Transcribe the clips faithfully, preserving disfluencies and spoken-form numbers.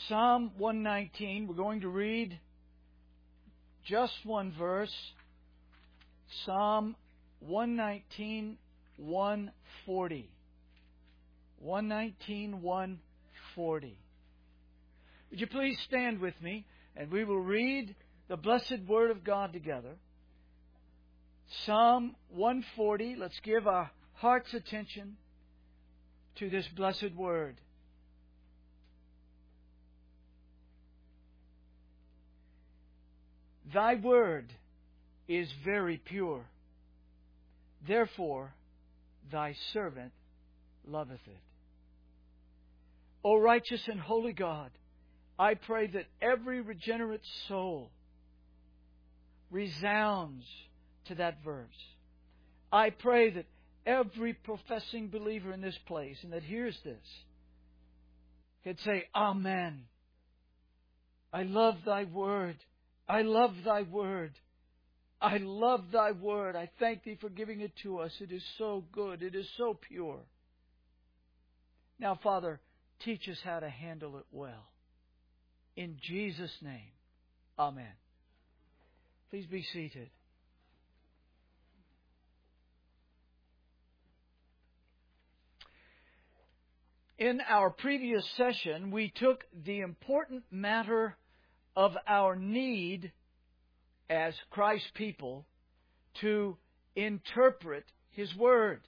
Psalm one nineteen. We're going to read just one verse. Psalm one nineteen, one forty. one nineteen, one forty. Would you please stand with me, and we will read the blessed Word of God together. Psalm one forty. Let's give our heart's attention to this blessed Word. Thy word is very pure. Therefore, thy servant loveth it. O righteous and holy God, I pray that every regenerate soul resounds to that verse. I pray that every professing believer in this place and that hears this could say, Amen. I love thy word. I love thy word. I love thy word. I thank thee for giving it to us. It is so good. It is so pure. Now, Father, teach us how to handle it well. In Jesus' name, amen. Please be seated. In our previous session, we took the important matter of our need as Christ's people to interpret His Word.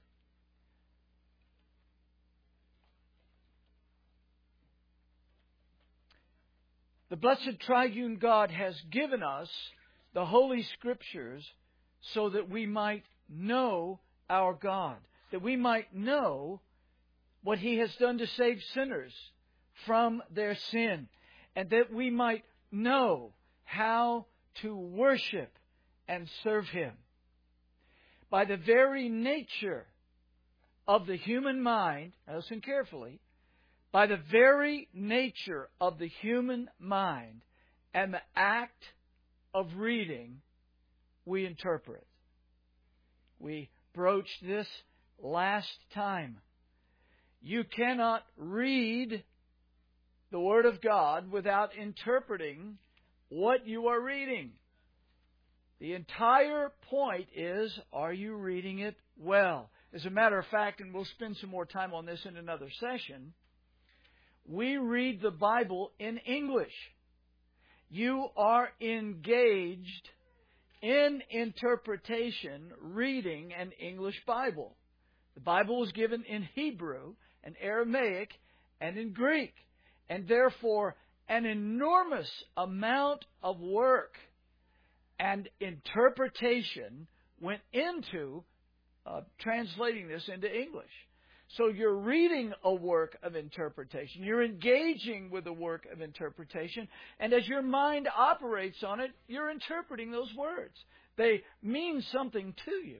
The blessed triune God has given us the Holy Scriptures so that we might know our God, that we might know what He has done to save sinners from their sin, and that we might know how to worship and serve Him. By the very nature of the human mind, listen carefully, by the very nature of the human mind and the act of reading, we interpret. We broached this last time. You cannot read the Word of God without interpreting what you are reading. The entire point is, are you reading it well? As a matter of fact, and we'll spend some more time on this in another session, we read the Bible in English. You are engaged in interpretation, reading an English Bible. The Bible was given in Hebrew and Aramaic and in Greek. And therefore, an enormous amount of work and interpretation went into uh, translating this into English. So you're reading a work of interpretation. You're engaging with a work of interpretation. And as your mind operates on it, you're interpreting those words. They mean something to you.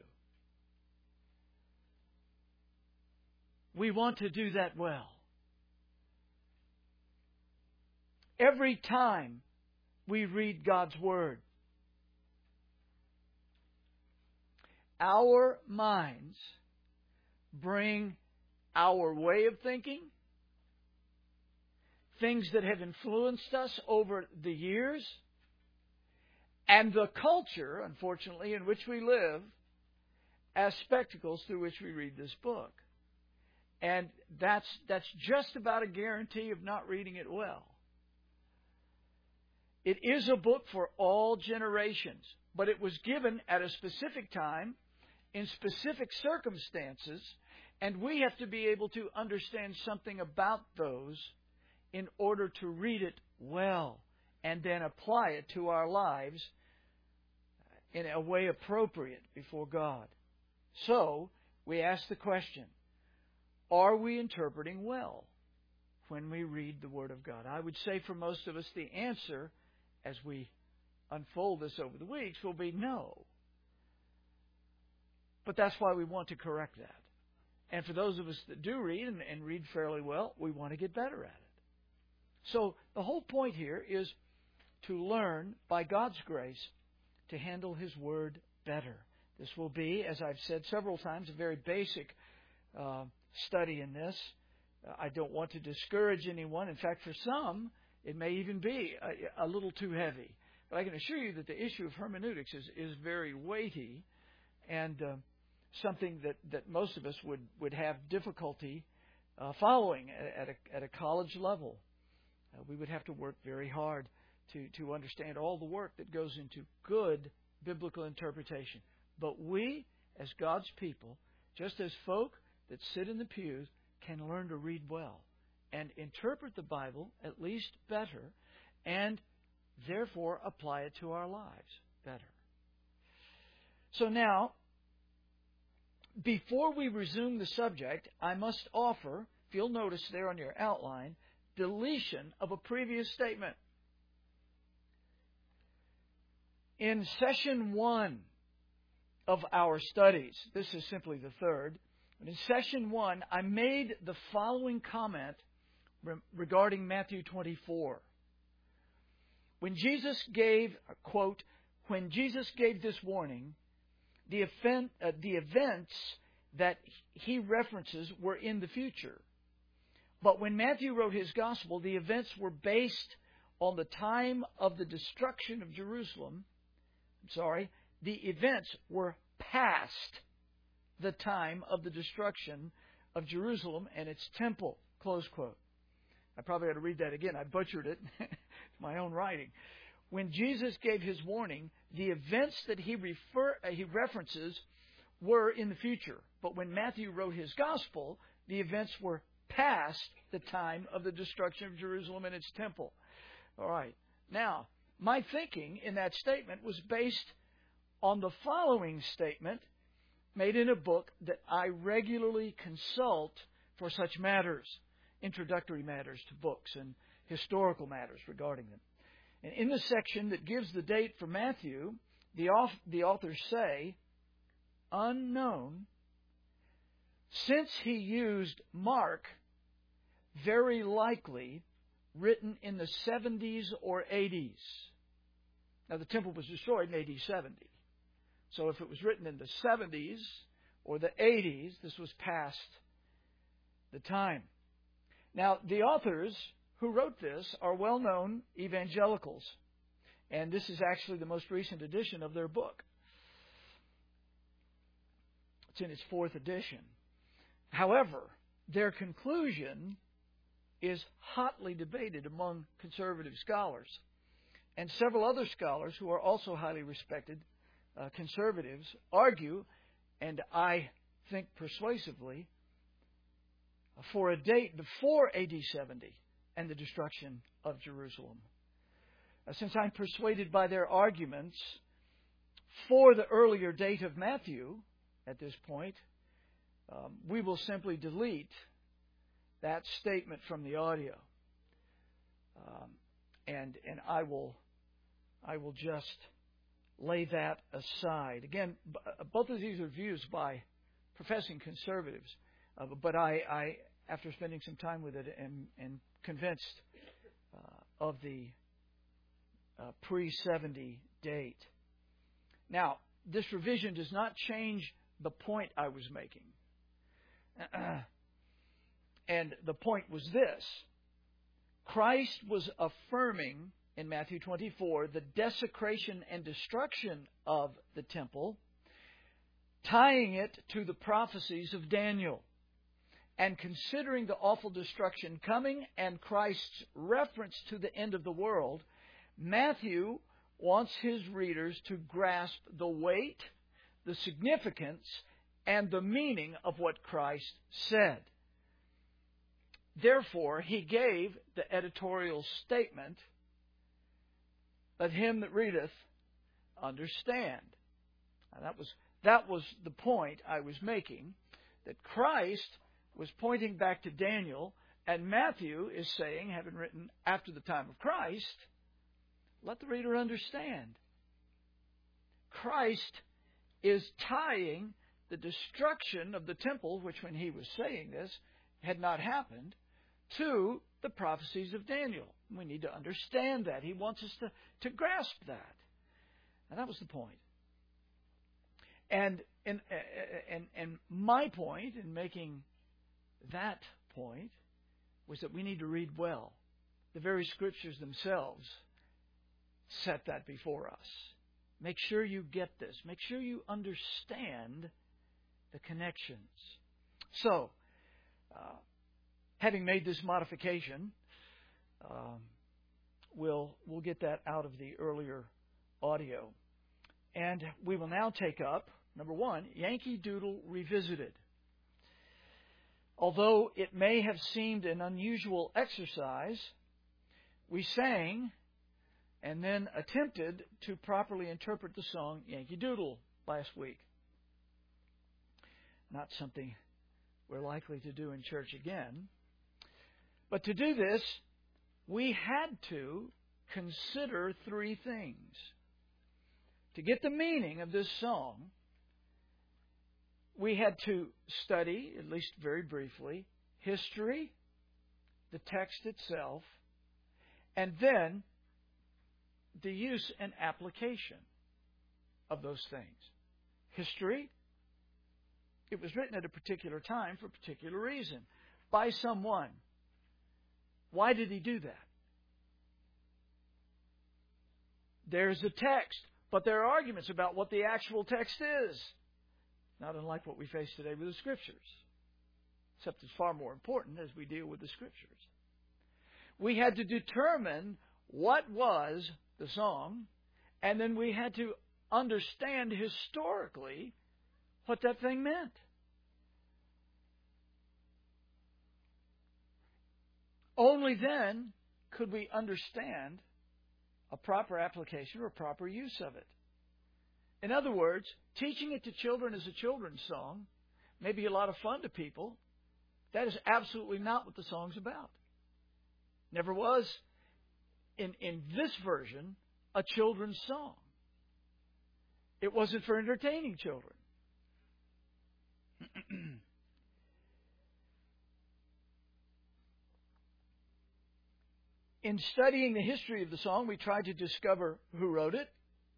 We want to do that well. Every time we read God's Word, our minds bring our way of thinking, things that have influenced us over the years, and the culture, unfortunately, in which we live, as spectacles through which we read this book. And that's that's just about a guarantee of not reading it well. It is a book for all generations, but it was given at a specific time, in specific circumstances, and we have to be able to understand something about those in order to read it well and then apply it to our lives in a way appropriate before God. So, we ask the question, are we interpreting well when we read the Word of God? I would say for most of us the answer, as we unfold this over the weeks, will be no. But that's why we want to correct that. And for those of us that do read and, and read fairly well, we want to get better at it. So the whole point here is to learn, by God's grace, to handle His Word better. This will be, as I've said several times, a very basic uh, study in this. Uh, I don't want to discourage anyone. In fact, for some, It may even be a, a little too heavy. But I can assure you that the issue of hermeneutics is, is very weighty and uh, something that, that most of us would, would have difficulty uh, following at a, at a college level. Uh, we would have to work very hard to, to understand all the work that goes into good biblical interpretation. But we, as God's people, just as folk that sit in the pews, can learn to read well and interpret the Bible at least better, and therefore apply it to our lives better. So now, before we resume the subject, I must offer, if you'll notice there on your outline, deletion of a previous statement. In session one of our studies, this is simply the third, but in session one, I made the following comment regarding Matthew twenty-four. When Jesus gave, quote, when Jesus gave this warning, the, event, uh, the events that he references were in the future. But when Matthew wrote his gospel, the events were based on the time of the destruction of Jerusalem. I'm sorry, the events were past the time of the destruction of Jerusalem and its temple, close quote. I probably ought to read that again. I butchered it. It's my own writing. When Jesus gave his warning, the events that he refer uh, he references were in the future. But when Matthew wrote his gospel, the events were past the time of the destruction of Jerusalem and its temple. All right. Now, my thinking in that statement was based on the following statement made in a book that I regularly consult for such matters, introductory matters to books and historical matters regarding them. And in the section that gives the date for Matthew, the, author, the authors say, unknown, since he used Mark, very likely written in the seventies or eighties. Now, the temple was destroyed in A D seventy. So if it was written in the seventies or the eighties, this was past the time. Now, the authors who wrote this are well-known evangelicals, and this is actually the most recent edition of their book. It's in its fourth edition. However, their conclusion is hotly debated among conservative scholars, and several other scholars who are also highly respected uh, conservatives argue, and I think persuasively, for a date before A D seventy and the destruction of Jerusalem. Uh, since I'm persuaded by their arguments for the earlier date of Matthew at this point, um, we will simply delete that statement from the audio, um, and and I will I will just lay that aside. Again, b- both of these are views by professing conservatives, uh, but I, I, after spending some time with it, am, am convinced uh, of the uh, pre seventy date. Now, this revision does not change the point I was making. And the point was this. Christ was affirming in Matthew twenty-four the desecration and destruction of the temple, tying it to the prophecies of Daniel. And considering the awful destruction coming and Christ's reference to the end of the world, Matthew wants his readers to grasp the weight, the significance, and the meaning of what Christ said. Therefore, he gave the editorial statement, "Let him that readeth understand." Now, that was that was the point I was making, that Christ was pointing back to Daniel, and Matthew is saying, having written after the time of Christ, let the reader understand. Christ is tying the destruction of the temple, which when he was saying this had not happened, to the prophecies of Daniel. We need to understand that. He wants us to, to grasp that. And that was the point. And, and, and, and my point in making that point was that we need to read well. the very Scriptures themselves set that before us. Make sure you get this. Make sure you understand the connections. So, uh, having made this modification, um, we'll we'll get that out of the earlier audio. And we will now take up, number one, Yankee Doodle Revisited. Although it may have seemed an unusual exercise, we sang and then attempted to properly interpret the song Yankee Doodle last week. Not something we're likely to do in church again. But to do this, we had to consider three things. To get the meaning of this song, we had to study, at least very briefly, history, the text itself, and then the use and application of those things. History, it was written at a particular time for a particular reason, by someone. Why did he do that? There's a text, but there are arguments about what the actual text is. Not unlike what we face today with the Scriptures. Except it's far more important as we deal with the Scriptures. We had to determine what was the song, and then we had to understand historically what that thing meant. Only then could we understand a proper application or a proper use of it. In other words, teaching it to children as a children's song may be a lot of fun to people. That is absolutely not what the song's about. Never was, in, in this version, a children's song. It wasn't for entertaining children. In studying the history of the song, we tried to discover who wrote it,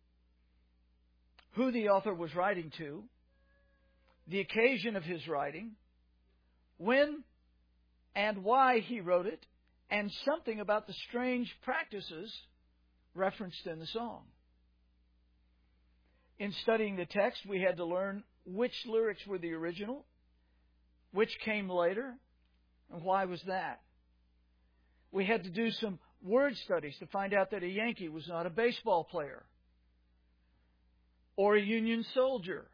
who the author was writing to, the occasion of his writing, when and why he wrote it, and something about the strange practices referenced in the song. In studying the text, we had to learn which lyrics were the original, which came later, and why was that. We had to do some word studies to find out that a Yankee was not a baseball player or a Union soldier.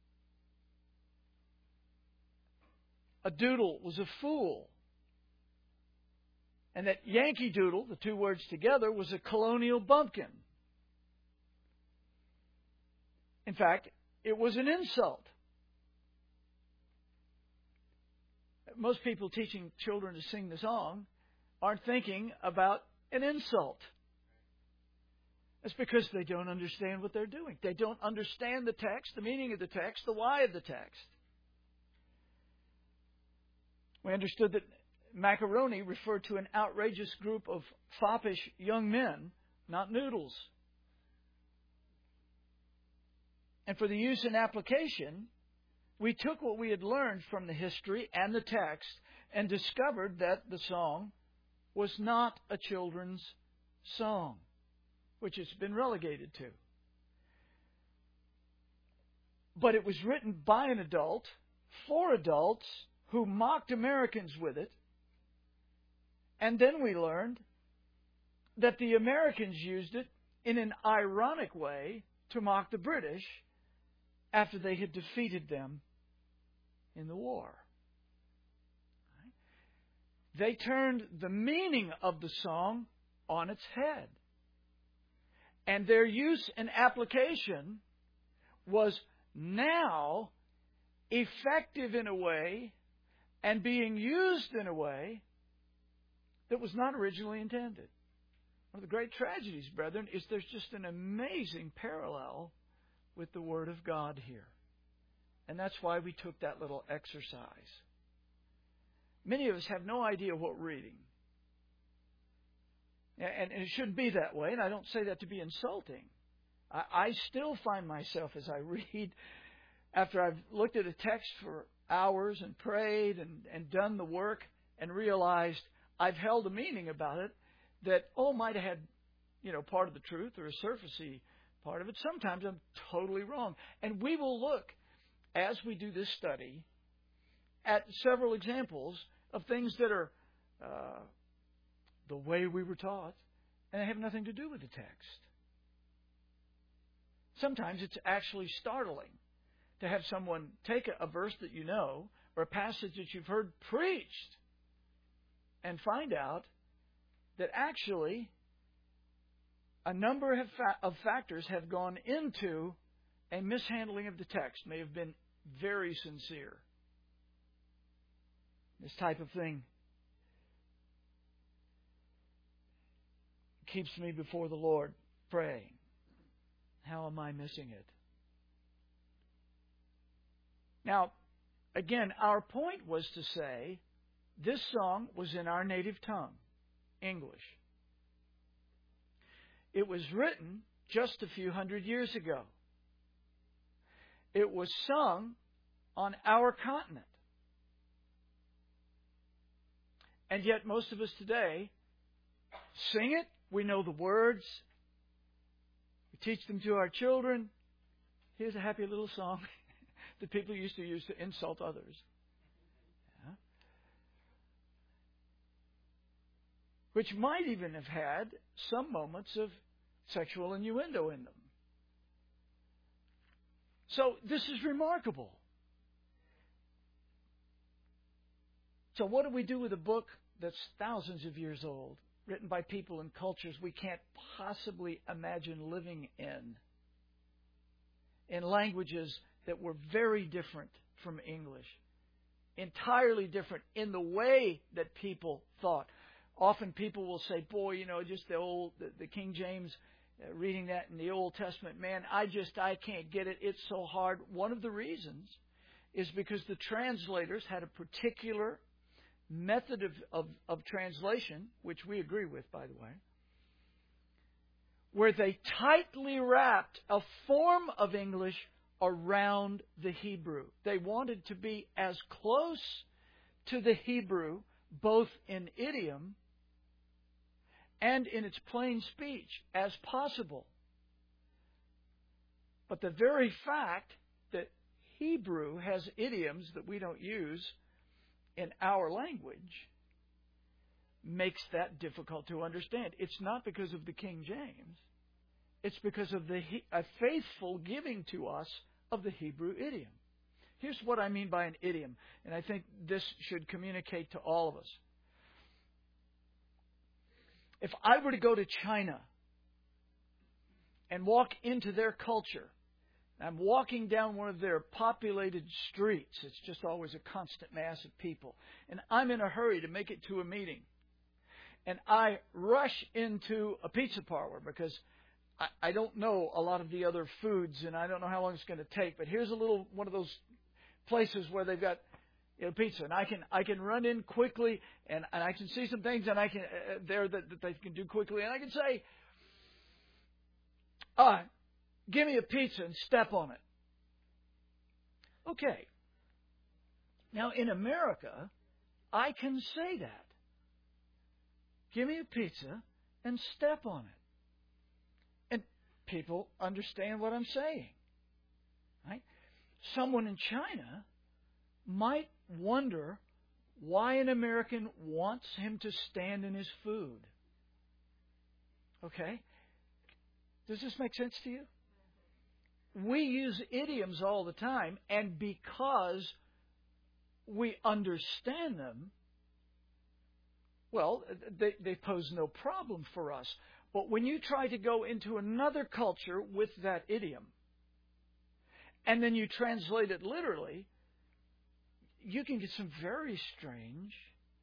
A doodle was a fool. And that Yankee Doodle, the two words together, was a colonial bumpkin. In fact, it was an insult. Most people teaching children to sing the song aren't thinking about an insult. It's because they don't understand what they're doing. They don't understand the text, the meaning of the text, the why of the text. We understood that macaroni referred to an outrageous group of foppish young men, not noodles. And for the use and application, we took what we had learned from the history and the text and discovered that the song was not a children's song, which it's been relegated to. But it was written by an adult, for adults, who mocked Americans with it. And then we learned that the Americans used it in an ironic way to mock the British after they had defeated them in the war. They turned the meaning of the song on its head. And their use and application was now effective in a way and being used in a way that was not originally intended. One of the great tragedies, brethren, is there's just an amazing parallel with the Word of God here. And that's why we took that little exercise. Many of us have no idea what we're reading. And it shouldn't be that way, and I don't say that to be insulting. I still find myself as I read, after I've looked at a text for hours and prayed and, and done the work and realized I've held a meaning about it, that, oh, might have had, you know, part of the truth or a surfacey part of it. Sometimes I'm totally wrong. And we will look, as we do this study, at several examples of things that are uh, the way we were taught, and they have nothing to do with the text. Sometimes it's actually startling to have someone take a, a verse that you know or a passage that you've heard preached and find out that actually a number of, fa- of factors have gone into a mishandling of the text, may have been very sincere. This type of thing keeps me before the Lord praying. How am I missing it? Now, again, our point was to say this song was in our native tongue, English. It was written just a few hundred years ago. It was sung on our continent. And yet most of us today sing it. We know the words. We teach them to our children. Here's a happy little song that people used to use to insult others. Yeah. Which might even have had some moments of sexual innuendo in them. So this is remarkable. So what do we do with a book that's thousands of years old, written by people in cultures we can't possibly imagine living in, in languages that were very different from English, entirely different in the way that people thought? Often people will say, boy, you know, just the old, the, the King James, uh, reading that in the Old Testament, man, I just, I can't get it. It's so hard. One of the reasons is because the translators had a particular method of, of, of translation, which we agree with, by the way, where they tightly wrapped a form of English around the Hebrew. They wanted to be as close to the Hebrew, both in idiom and in its plain speech, as possible. But the very fact that Hebrew has idioms that we don't use in our language makes that difficult to understand. It's not because of the King James. It's because of the a faithful giving to us of the Hebrew idiom. Here's what I mean by an idiom, and I think this should communicate to all of us. If I were to go to China and walk into their culture, I'm walking down one of their populated streets. It's just always a constant mass of people. And I'm in a hurry to make it to a meeting. And I rush into a pizza parlor because I, I don't know a lot of the other foods and I don't know how long it's going to take. But here's a little one of those places where they've got, you know, pizza. And I can I can run in quickly and, and I can see some things and I can uh, there that, that they can do quickly. And I can say, ah, uh, give me a pizza and step on it. Okay. Now, in America, I can say that. Give me a pizza and step on it. And people understand what I'm saying. Right? Someone in China might wonder why an American wants him to stand in his food. Okay? Does this make sense to you? We use idioms all the time, and because we understand them, well, they, they pose no problem for us. But when you try to go into another culture with that idiom, and then you translate it literally, you can get some very strange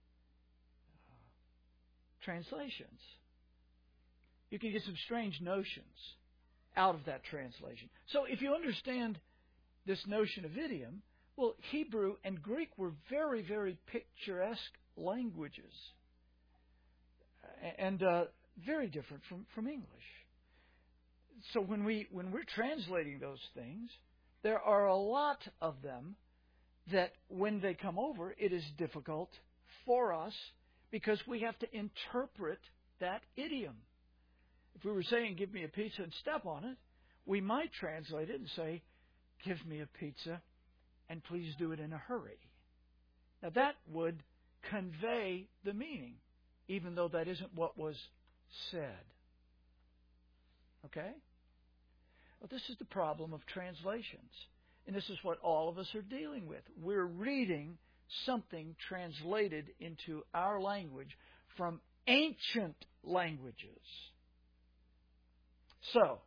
translations. You can get some strange notions out of that translation. So if you understand this notion of idiom, well, Hebrew and Greek were very, very picturesque languages. And uh, very different from, from English. So when, we, when we're translating those things, there are a lot of them that when they come over, it is difficult for us because we have to interpret that idiom. If we were saying, give me a pizza and step on it, we might translate it and say, give me a pizza and please do it in a hurry. Now that would convey the meaning, even though that isn't what was said. Okay? Well, this is the problem of translations. And this is what all of us are dealing with. We're reading something translated into our language from ancient languages. So,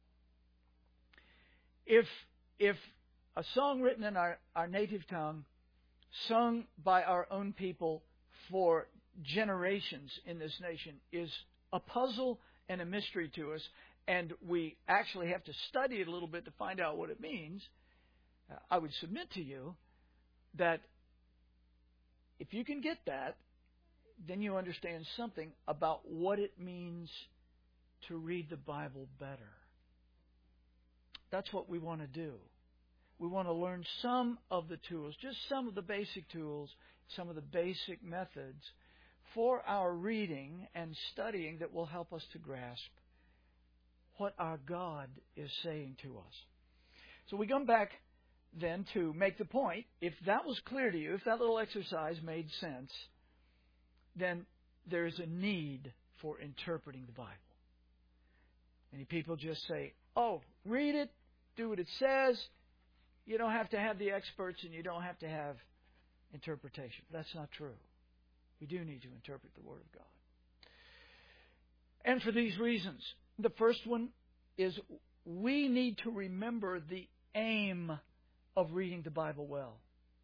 if if a song written in our, our native tongue, sung by our own people for generations in this nation, is a puzzle and a mystery to us, and we actually have to study it a little bit to find out what it means, uh, I would submit to you that if you can get that, then you understand something about what it means to read the Bible better. That's what we want to do. We want to learn some of the tools, just some of the basic tools, some of the basic methods for our reading and studying that will help us to grasp what our God is saying to us. So we come back then to make the point. If that was clear to you, if that little exercise made sense, then there's a need for interpreting the Bible. Many people just say, oh, read it, do what it says. You don't have to have the experts and you don't have to have interpretation. That's not true. We do need to interpret the Word of God. And for these reasons, the first one is we need to remember the aim of reading the Bible well.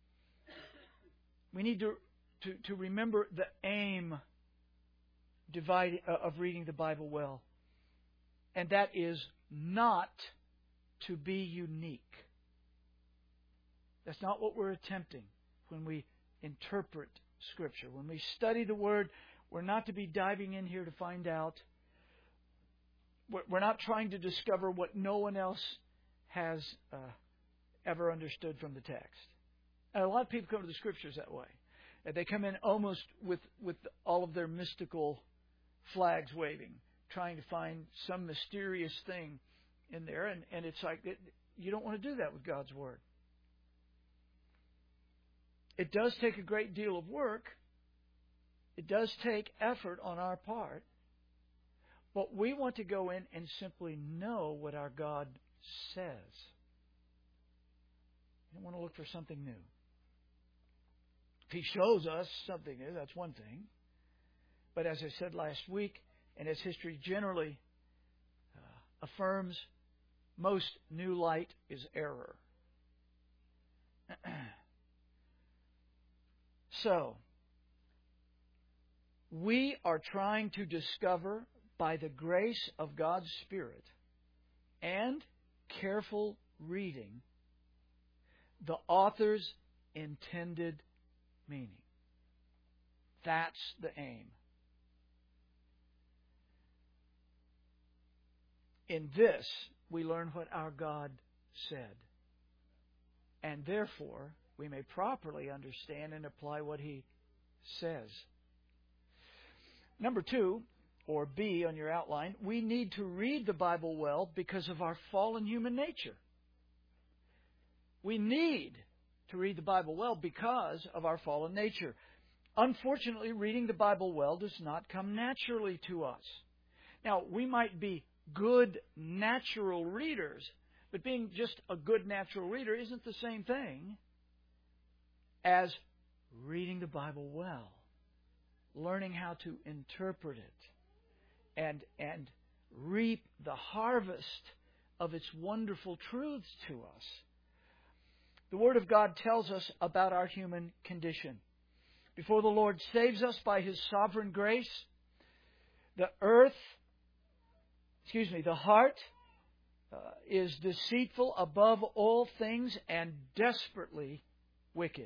We need to, to, to remember the aim divide, uh, of reading the Bible well. And that is not to be unique. That's not what we're attempting when we interpret Scripture. When we study the Word, we're not to be diving in here to find out. We're not trying to discover what no one else has uh, ever understood from the text. And a lot of people come to the Scriptures that way. And they come in almost with, with all of their mystical flags waving, trying to find some mysterious thing in there. And, and it's like, it, you don't want to do that with God's Word. It does take a great deal of work. It does take effort on our part. But we want to go in and simply know what our God says. We don't want to look for something new. If He shows us something new, that's one thing. But as I said last week, and as history generally uh, affirms, most new light is error. So, we are trying to discover, by the grace of God's Spirit and careful reading, the author's intended meaning. That's the aim. In this, we learn what our God said. And therefore, we may properly understand and apply what He says. Number two, or B on your outline, we need to read the Bible well because of our fallen human nature. We need to read the Bible well because of our fallen nature. Unfortunately, reading the Bible well does not come naturally to us. Now, we might be good natural readers, but being just a good natural reader isn't the same thing as reading the Bible well, learning how to interpret it, and and reap the harvest of its wonderful truths to us. The Word of God tells us about our human condition. Before the Lord saves us by His sovereign grace, the earth, excuse me, the heart uh, is deceitful above all things and desperately wicked.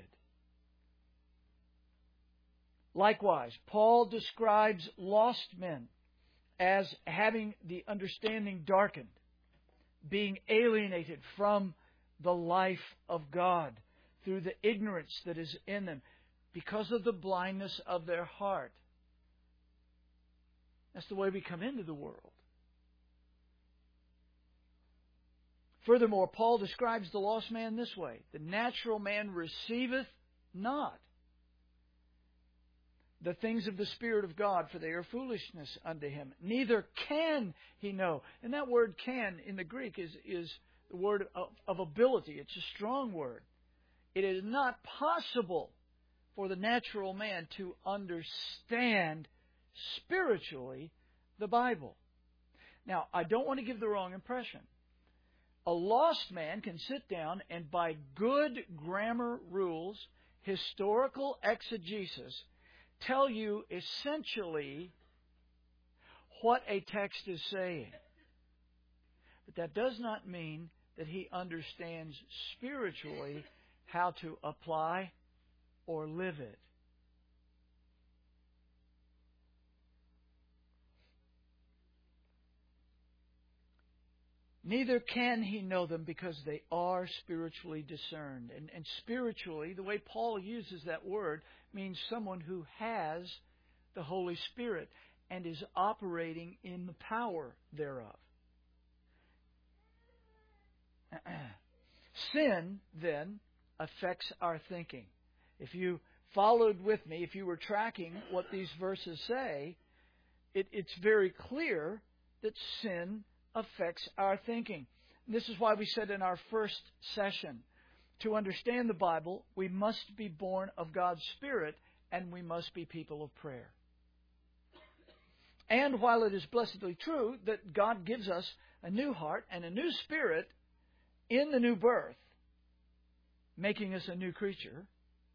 Likewise, Paul describes lost men as having the understanding darkened, being alienated from the life of God through the ignorance that is in them because of the blindness of their heart. That's the way we come into the world. Furthermore, Paul describes the lost man this way. The natural man receiveth not the things of the Spirit of God, for they are foolishness unto him. Neither can he know. And that word can in the Greek is, is the word of, of ability. It's a strong word. It is not possible for the natural man to understand spiritually the Bible. Now, I don't want to give the wrong impression. A lost man can sit down and by good grammar rules, historical exegesis, tell you essentially what a text is saying. But that does not mean that he understands spiritually how to apply or live it. Neither can he know them because they are spiritually discerned. And, and spiritually, the way Paul uses that word, means someone who has the Holy Spirit and is operating in the power thereof. Sin, then, affects our thinking. If you followed with me, if you were tracking what these verses say, it, it's very clear that sin affects our thinking. And this is why we said in our first session, to understand the Bible, we must be born of God's Spirit and we must be people of prayer. And while it is blessedly true that God gives us a new heart and a new spirit in the new birth, making us a new creature,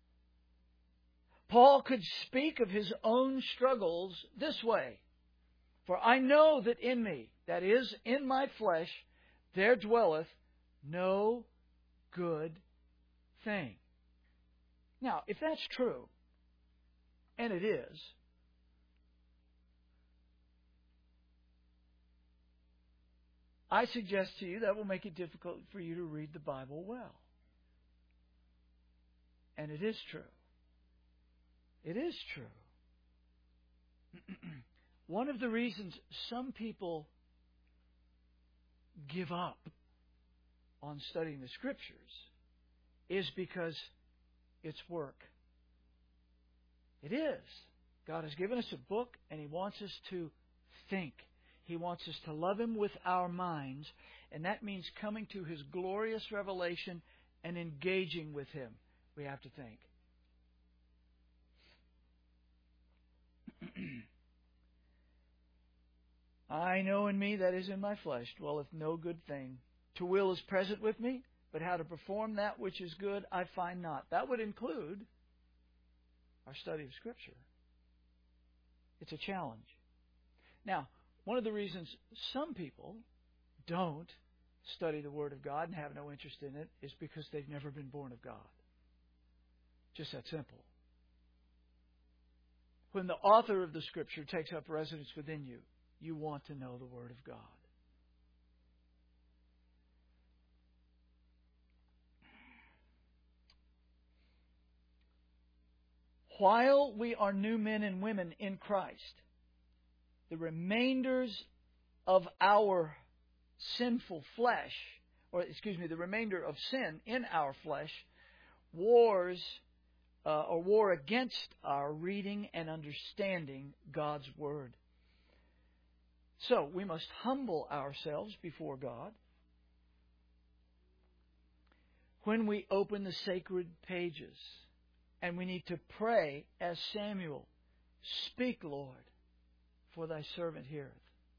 Paul could speak of his own struggles this way. For I know that in me, that is, in my flesh, there dwelleth no good thing. Now, if that's true, and it is, I suggest to you that will make it difficult for you to read the Bible well. And it is true. It is true. One of the reasons some people give up on studying the Scriptures is because it's work. It is. God has given us a book, and He wants us to think. He wants us to love Him with our minds, and that means coming to His glorious revelation and engaging with Him. We have to think. I know in me, that is in my flesh, dwelleth no good thing. To will is present with me, but how to perform that which is good I find not. That would include our study of Scripture. It's a challenge. Now, one of the reasons some people don't study the Word of God and have no interest in it is because they've never been born of God. Just that simple. When the author of the Scripture takes up residence within you, you want to know the Word of God. While we are new men and women in Christ, the remainders of our sinful flesh, or excuse me, the remainder of sin in our flesh, wars uh, or war against our reading and understanding God's Word. So, we must humble ourselves before God. When we open the sacred pages, and we need to pray as Samuel, "Speak, Lord, for thy servant heareth."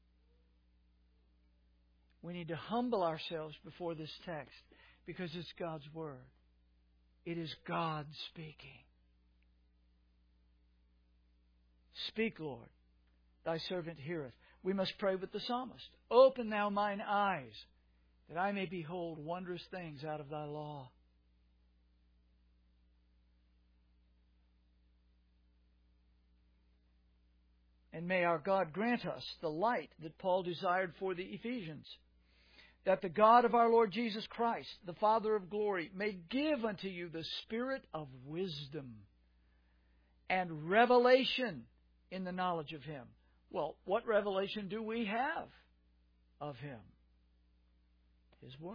We need to humble ourselves before this text because it's God's Word. It is God speaking. "Speak, Lord, thy servant heareth." We must pray with the psalmist. "Open thou mine eyes, that I may behold wondrous things out of thy law." And may our God grant us the light that Paul desired for the Ephesians, that the God of our Lord Jesus Christ, the Father of glory, may give unto you the spirit of wisdom and revelation in the knowledge of Him, Well, what revelation do we have of Him? His Word.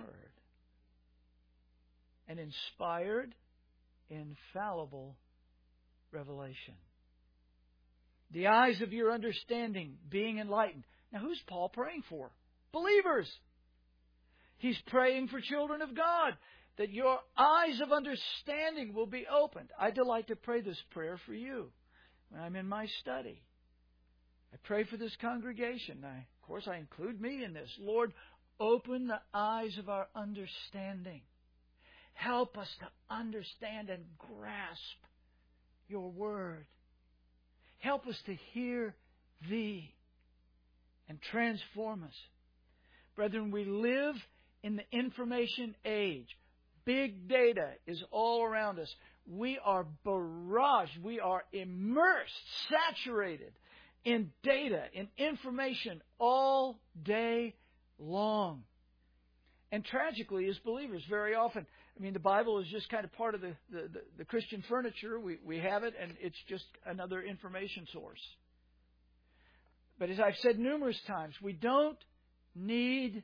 An inspired, infallible revelation. The eyes of your understanding being enlightened. Now, who's Paul praying for? Believers. He's praying for children of God, that your eyes of understanding will be opened. I delight to pray this prayer for you when I'm in my study. I pray for this congregation. I, of course, I include me in this. Lord, open the eyes of our understanding. Help us to understand and grasp your Word. Help us to hear Thee and transform us. Brethren, we live in the information age. Big data is all around us. We are barraged. We are immersed, saturated in data, in information all day long. And tragically, as believers, very often, I mean, the Bible is just kind of part of the, the, the, the Christian furniture. We, we have it, and it's just another information source. But as I've said numerous times, we don't need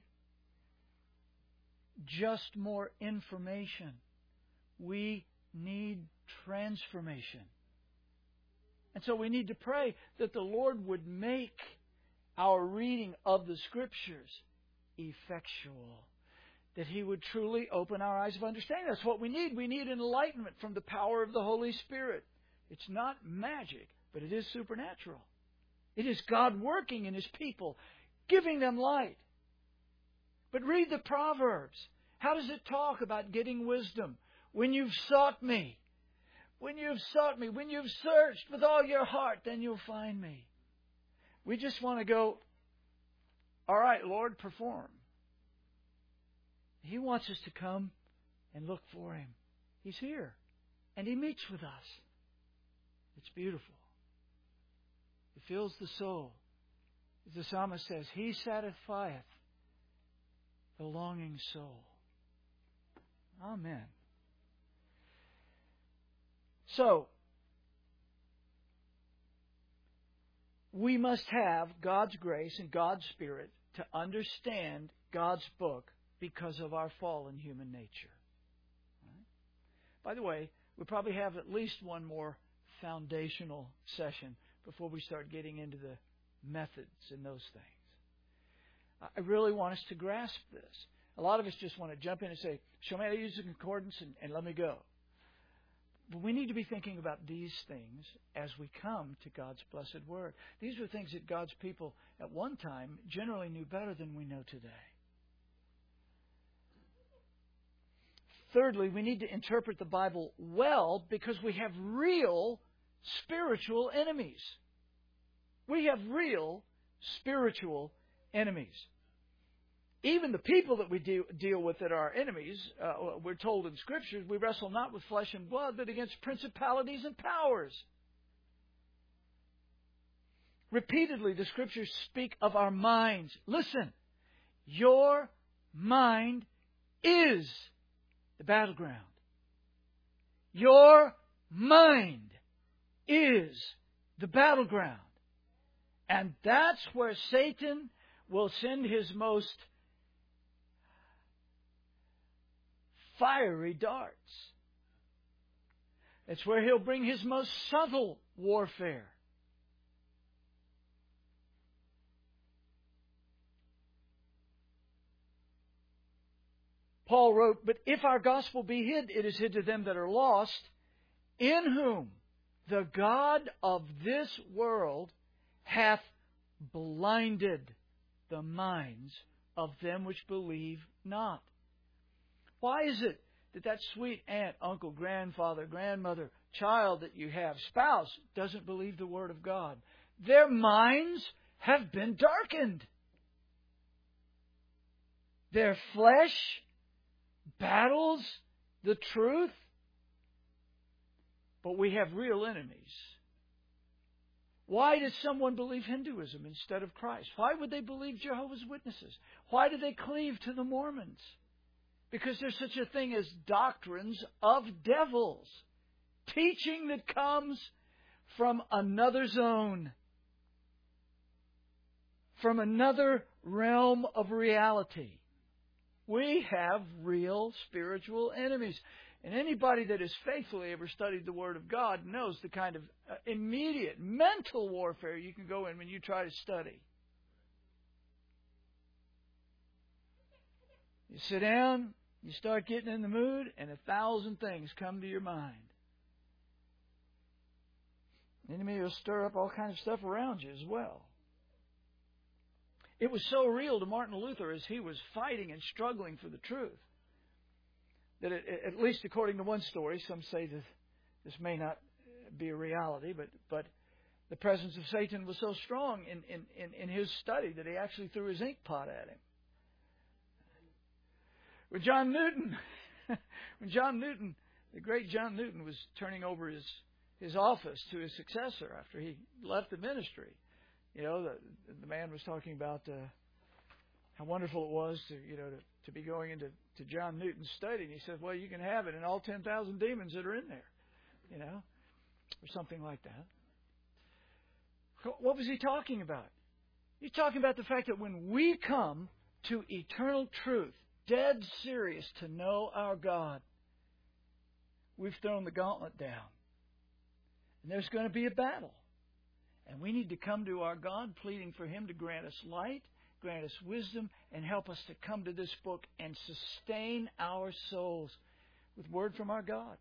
just more information. We need transformation. And so we need to pray that the Lord would make our reading of the Scriptures effectual. That He would truly open our eyes of understanding. That's what we need. We need enlightenment from the power of the Holy Spirit. It's not magic, but it is supernatural. It is God working in His people, giving them light. But read the Proverbs. How does it talk about getting wisdom? When you've sought me, when you've sought me, when you've searched with all your heart, then you'll find me. We just want to go, all right, Lord, perform. He wants us to come and look for Him. He's here. And He meets with us. It's beautiful. It fills the soul. As the psalmist says, He satisfieth the longing soul. Amen. So, we must have God's grace and God's Spirit to understand God's book because of our fallen human nature. Right? By the way, we probably have at least one more foundational session before we start getting into the methods and those things. I really want us to grasp this. A lot of us just want to jump in and say, show me how to use the concordance and, and let me go. But we need to be thinking about these things as we come to God's blessed Word. These are things that God's people at one time generally knew better than we know today. Thirdly, we need to interpret the Bible well because we have real spiritual enemies. We have real spiritual enemies. Even the people that we deal, deal with that are enemies, uh, we're told in Scriptures, we wrestle not with flesh and blood, but against principalities and powers. Repeatedly, the Scriptures speak of our minds. Listen, your mind is the battleground. Your mind is the battleground. And that's where Satan will send his most fiery darts. It's where he'll bring his most subtle warfare. Paul wrote, but if our gospel be hid, it is hid to them that are lost, in whom the God of this world hath blinded the minds of them which believe not. Why is it that that sweet aunt, uncle, grandfather, grandmother, child that you have, spouse, doesn't believe the Word of God? Their minds have been darkened. Their flesh battles the truth. But we have real enemies. Why does someone believe Hinduism instead of Christ? Why would they believe Jehovah's Witnesses? Why do they cleave to the Mormons? Because there's such a thing as doctrines of devils. Teaching that comes from another zone. from another realm of reality. We have real spiritual enemies. And anybody that has faithfully ever studied the Word of God knows the kind of uh, immediate mental warfare you can go in when you try to study. You sit down, you start getting in the mood, and a thousand things come to your mind. The enemy will stir up all kinds of stuff around you as well. It was so real to Martin Luther as he was fighting and struggling for the truth that, it, at least according to one story, some say that this may not be a reality, but but the presence of Satan was so strong in, in, in, in his study that he actually threw his ink pot at him. When John Newton, when John Newton, the great John Newton, was turning over his, his office to his successor after he left the ministry, you know, the, the man was talking about uh, how wonderful it was to, you know, to, to be going into to John Newton's study. And he said, well, you can have it and all ten thousand demons that are in there, you know, or something like that. What was he talking about? He's talking about the fact that when we come to eternal truth, dead serious to know our God, we've thrown the gauntlet down. And there's going to be a battle. And we need to come to our God, pleading for Him to grant us light, grant us wisdom, and help us to come to this book and sustain our souls with word from our God.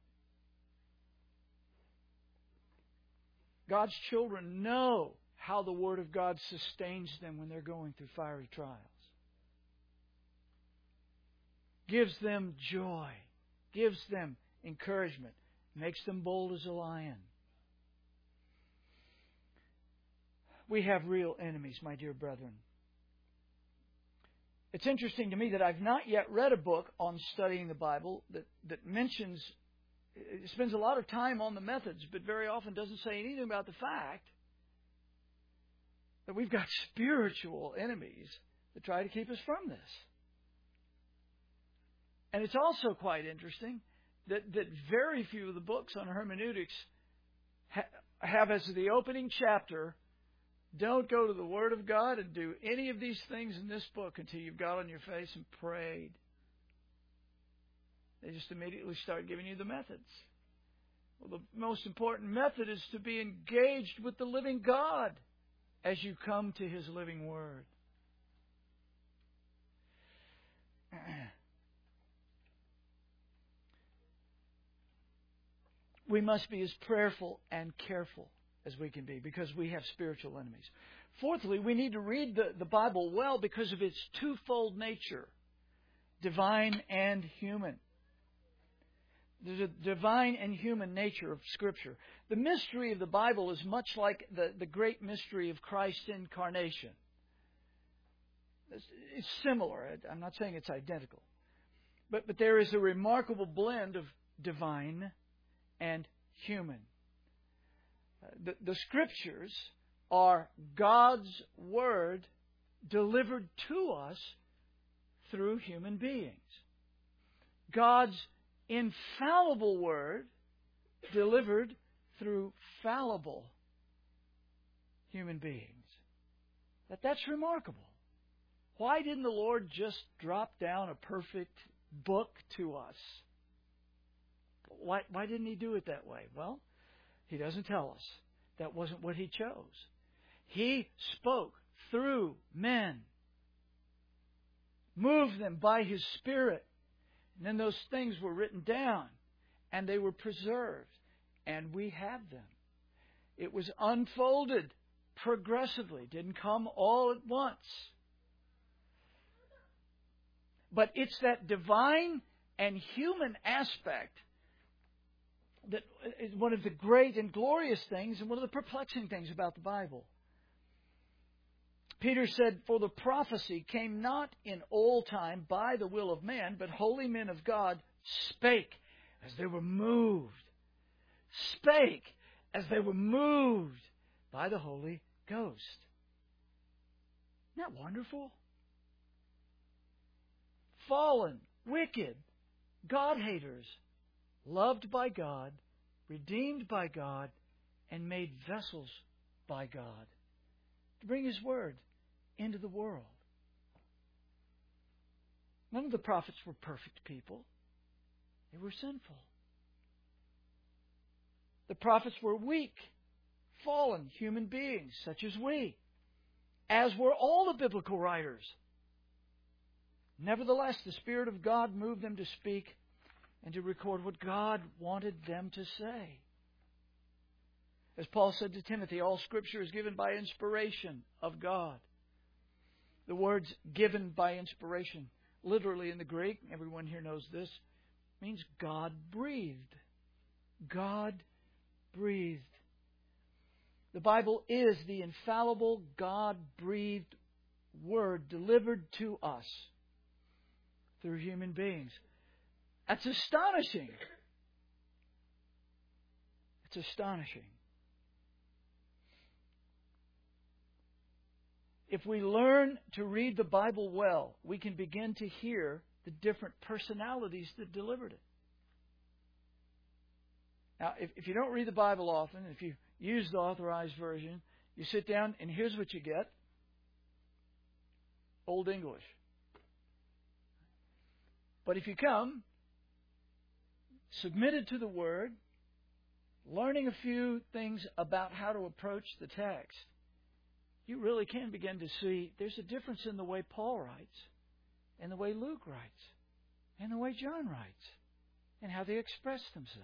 God's children know how the Word of God sustains them when they're going through fiery trials. Gives them joy, gives them encouragement, makes them bold as a lion. We have real enemies, my dear brethren. It's interesting to me that I've not yet read a book on studying the Bible that, that mentions, it spends a lot of time on the methods, but very often doesn't say anything about the fact that we've got spiritual enemies that try to keep us from this. And it's also quite interesting that, that very few of the books on hermeneutics ha- have as the opening chapter, don't go to the Word of God and do any of these things in this book until you've got on your face and prayed. They just immediately start giving you the methods. Well, the most important method is to be engaged with the living God as you come to His living Word. We must be as prayerful and careful as we can be because we have spiritual enemies. Fourthly, we need to read the, the Bible well because of its twofold nature, divine and human. The divine and human nature of Scripture. The mystery of the Bible is much like the, the great mystery of Christ's incarnation. It's, it's similar. I'm not saying it's identical. But, but there is a remarkable blend of divine and human. The, the Scriptures are God's Word delivered to us through human beings. God's infallible Word delivered through fallible human beings. That, that's remarkable. Why didn't the Lord just drop down a perfect book to us? Why, why didn't He do it that way? Well, He doesn't tell us. That wasn't what He chose. He spoke through men, moved them by His Spirit, and then those things were written down, and they were preserved, and we have them. It was unfolded progressively, didn't come all at once. But it's that divine and human aspect that is one of the great and glorious things and one of the perplexing things about the Bible. Peter said, "For the prophecy came not in old time by the will of man, but holy men of God spake as they were moved." Spake as they were moved by the Holy Ghost. Isn't that wonderful? Fallen, wicked, God-haters, loved by God, redeemed by God, and made vessels by God to bring His Word into the world. None of the prophets were perfect people. They were sinful. The prophets were weak, fallen human beings, such as we, as were all the biblical writers. Nevertheless, the Spirit of God moved them to speak and to record what God wanted them to say. As Paul said to Timothy, all Scripture is given by inspiration of God. The words given by inspiration, literally in the Greek, everyone here knows this, means God breathed. God breathed. The Bible is the infallible, God-breathed Word delivered to us through human beings. That's astonishing. It's astonishing. If we learn to read the Bible well, we can begin to hear the different personalities that delivered it. Now, if, if you don't read the Bible often, if you use the Authorized Version, you sit down and here's what you get. Old English. But if you come, submitted to the Word, learning a few things about how to approach the text, you really can begin to see there's a difference in the way Paul writes, and the way Luke writes, and the way John writes, and how they express themselves.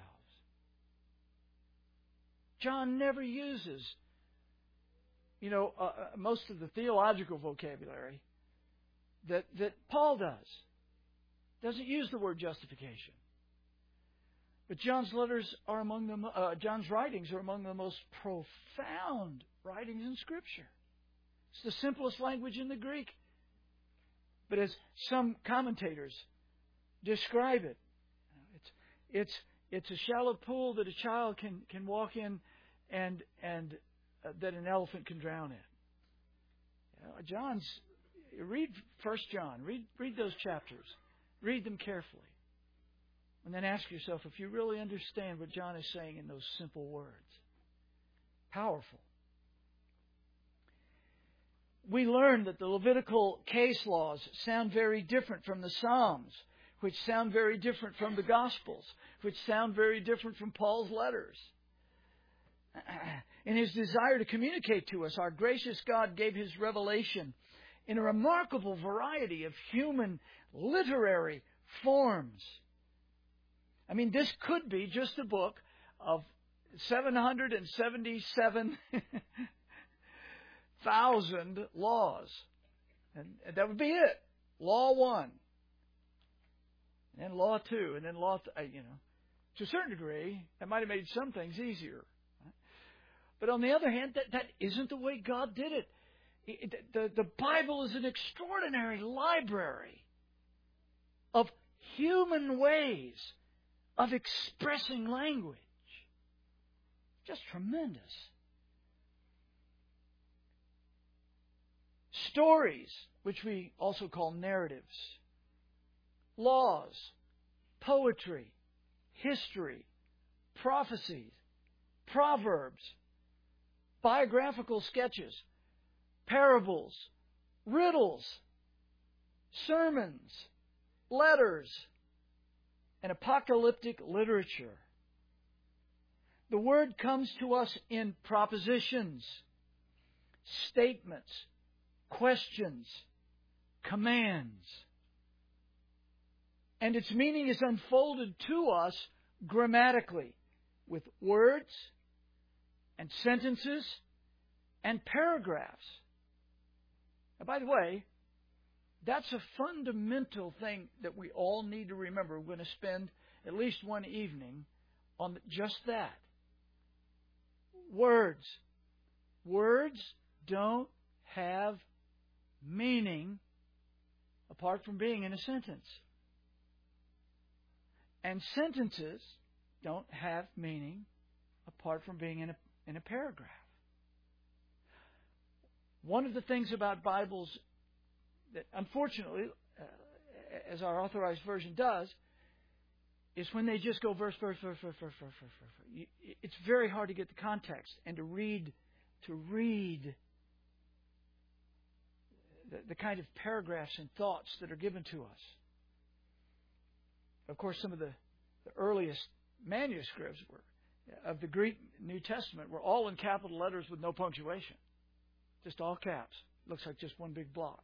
John never uses, you know, uh, most of the theological vocabulary that, that Paul does. Doesn't use the word justification. But John's letters are among the, uh, John's writings are among the most profound writings in Scripture. It's the simplest language in the Greek. But as some commentators describe it, it's it's it's a shallow pool that a child can, can walk in and and uh, that an elephant can drown in. You know, John's read First John, read read those chapters, read them carefully, and then ask yourself if you really understand what John is saying in those simple words. Powerful. We learn that the Levitical case laws sound very different from the Psalms, which sound very different from the Gospels, which sound very different from Paul's letters. In His desire to communicate to us, our gracious God gave His revelation in a remarkable variety of human literary forms. I mean, this could be just a book of seven hundred seventy-seven thousand laws. And that would be it. Law one. And then law two. And then law, th- you know. To a certain degree, that might have made some things easier. But on the other hand, that, that isn't the way God did it. it the, the Bible is an extraordinary library of human ways of expressing language. Just tremendous. Stories, which we also call narratives, laws, poetry, history, prophecies, proverbs, biographical sketches, parables, riddles, sermons, letters, and apocalyptic literature. The Word comes to us in propositions, statements, questions, commands. And its meaning is unfolded to us grammatically with words and sentences and paragraphs. Now, by the way, that's a fundamental thing that we all need to remember. We're going to spend at least one evening on just that. Words. Words don't have meaning apart from being in a sentence. And sentences don't have meaning apart from being in a, in a paragraph. One of the things about Bibles that, unfortunately, uh, as our Authorized Version does, is when they just go verse, verse, verse, verse, verse, verse, verse, verse. It's very hard to get the context and to read, to read the, the kind of paragraphs and thoughts that are given to us. Of course, some of the, the earliest manuscripts were, of the Greek New Testament were all in capital letters with no punctuation. Just all caps. Looks like just one big block.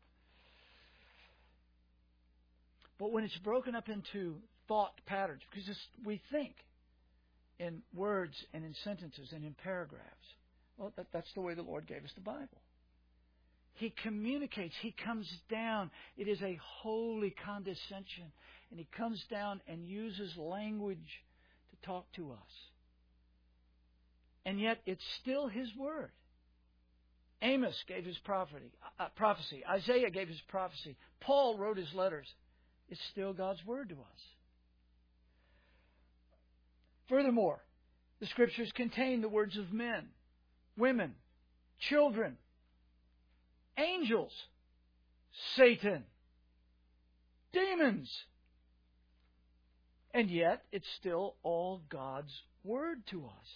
But when it's broken up into thought patterns, because it's, we think in words and in sentences and in paragraphs, well, that, that's the way the Lord gave us the Bible. He communicates. He comes down. It is a holy condescension. And He comes down and uses language to talk to us. And yet it's still His Word. Amos gave his prophecy. Uh, prophecy. Isaiah gave his prophecy. Paul wrote his letters. It's still God's Word to us. Furthermore, the Scriptures contain the words of men, women, children, angels, Satan, demons. And yet, it's still all God's Word to us.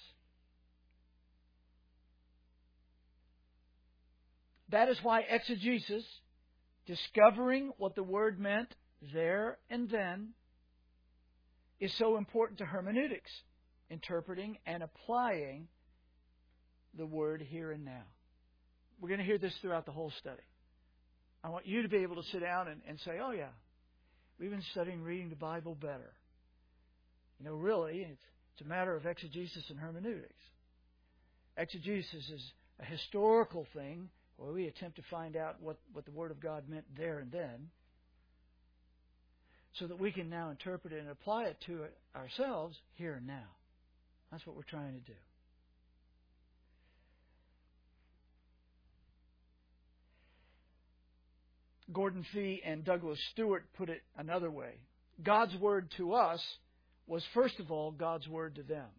That is why exegesis, discovering what the Word meant there and then, is so important to hermeneutics, interpreting and applying the Word here and now. We're going to hear this throughout the whole study. I want you to be able to sit down and, and say, oh yeah, we've been studying reading the Bible better. You know, really, it's, it's a matter of exegesis and hermeneutics. Exegesis is a historical thing where we attempt to find out what, what the Word of God meant there and then, so that we can now interpret it and apply it to it ourselves here and now. That's what we're trying to do. Gordon Fee and Douglas Stewart put it another way. God's Word to us was first of all God's Word to them.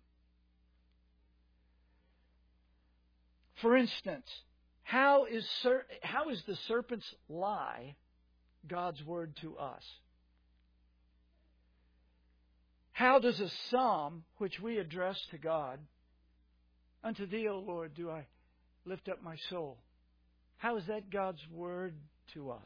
For instance, how is, ser- how is the serpent's lie God's Word to us? How does a psalm which we address to God, unto Thee, O Lord, do I lift up my soul, how is that God's Word to us?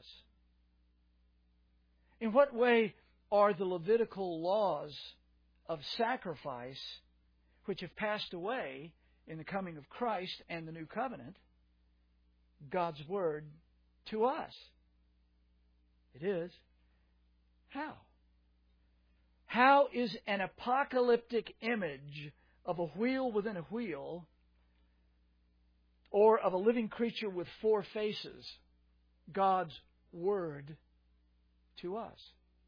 In what way are the Levitical laws of sacrifice, which have passed away in the coming of Christ and the New Covenant, God's Word to us? It is. How? How is an apocalyptic image of a wheel within a wheel, or of a living creature with four faces, God's Word to us?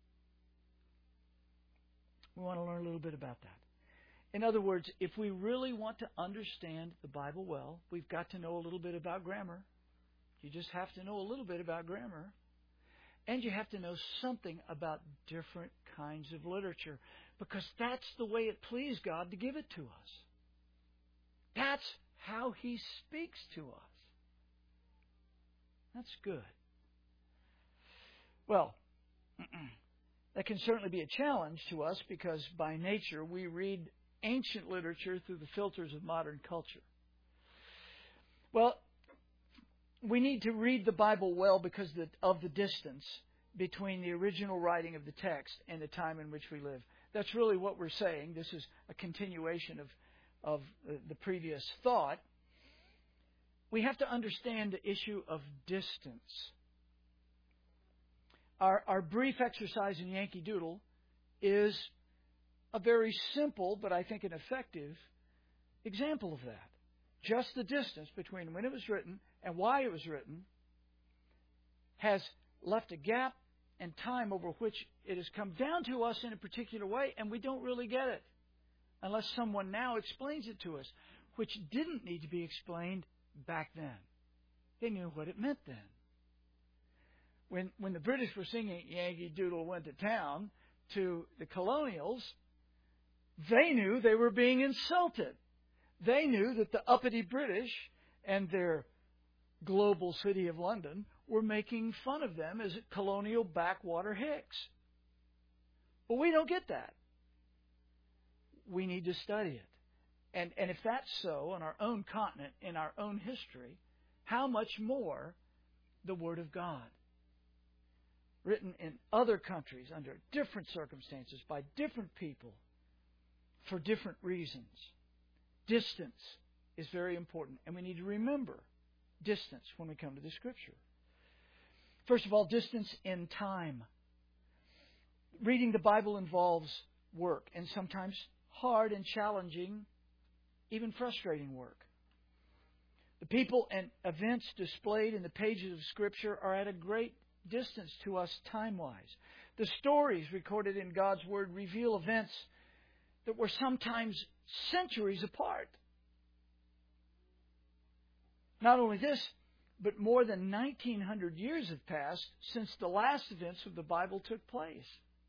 We want to learn a little bit about that. In other words, if we really want to understand the Bible well, we've got to know a little bit about grammar. You just have to know a little bit about grammar. And you have to know something about different kinds of literature, because that's the way it pleased God to give it to us. That's how He speaks to us. That's good. Well, that can certainly be a challenge to us, because by nature we read ancient literature through the filters of modern culture. Well, we need to read the Bible well because of the distance between the original writing of the text and the time in which we live. That's really what we're saying. This is a continuation of, of the previous thought. We have to understand the issue of distance. Our, our brief exercise in Yankee Doodle is a very simple, but I think an effective example of that. Just the distance between when it was written and why it was written has left a gap and time over which it has come down to us in a particular way, and we don't really get it unless someone now explains it to us, which didn't need to be explained back then. They knew what it meant then. When, when the British were singing Yankee Doodle Went to Town to the colonials, they knew they were being insulted. They knew that the uppity British and their global city of London were making fun of them as colonial backwater hicks. But we don't get that. We need to study it. And, and if that's so on our own continent, in our own history, how much more the Word of God. Written in other countries under different circumstances by different people for different reasons. Distance is very important, and we need to remember distance when we come to the Scripture. First of all, distance in time. Reading the Bible involves work, and sometimes hard and challenging, even frustrating work. The people and events displayed in the pages of Scripture are at a great distance to us time-wise. The stories recorded in God's Word reveal events that were sometimes centuries apart. Not only this, but more than nineteen hundred years have passed since the last events of the Bible took place.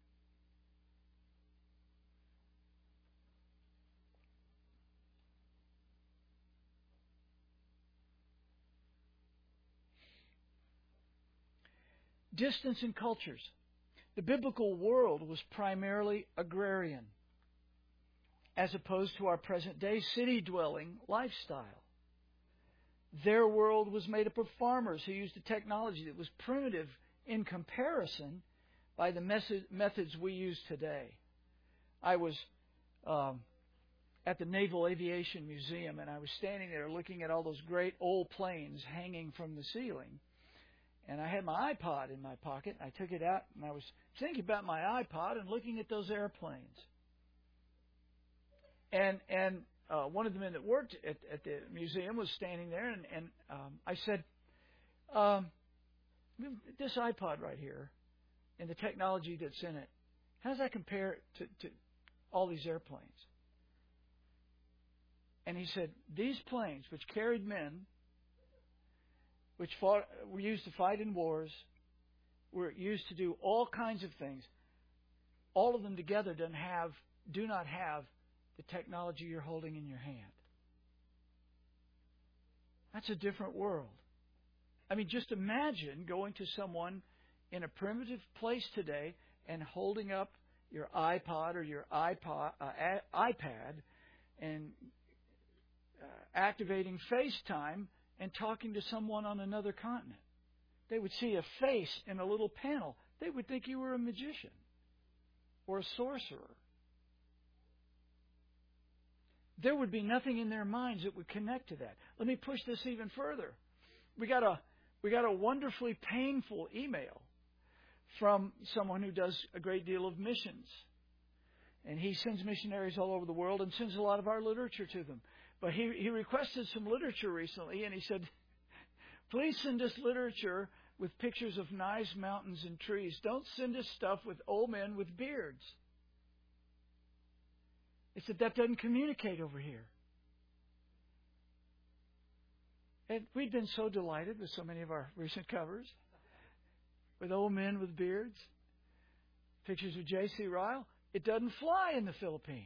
Distance in cultures. The biblical world was primarily agrarian, as opposed to our present-day city-dwelling lifestyle. Their world was made up of farmers who used a technology that was primitive in comparison by the methods we use today. I was um, at the Naval Aviation Museum, and I was standing there looking at all those great old planes hanging from the ceiling. And I had my iPod in my pocket. I took it out, and I was thinking about my iPod and looking at those airplanes. And and uh, one of the men that worked at, at the museum was standing there, and, and um, I said, um, this iPod right here and the technology that's in it, how does that compare to, to all these airplanes? And he said, these planes, which carried men, which fought, were used to fight in wars, were used to do all kinds of things. All of them together don't have, do not have the technology you're holding in your hand. That's a different world. I mean, just imagine going to someone in a primitive place today and holding up your iPod or your iPod, uh, iPad and uh, activating FaceTime and talking to someone on another continent. They would see a face in a little panel. They would think you were a magician or a sorcerer. There would be nothing in their minds that would connect to that. Let me push this even further. We got a we got a wonderfully painful email from someone who does a great deal of missions. And he sends missionaries all over the world and sends a lot of our literature to them. But he, he requested some literature recently, and he said, please send us literature with pictures of nice mountains and trees. Don't send us stuff with old men with beards. He said, that doesn't communicate over here. And we'd been so delighted with so many of our recent covers, with old men with beards, pictures of J C Ryle. It doesn't fly in the Philippines.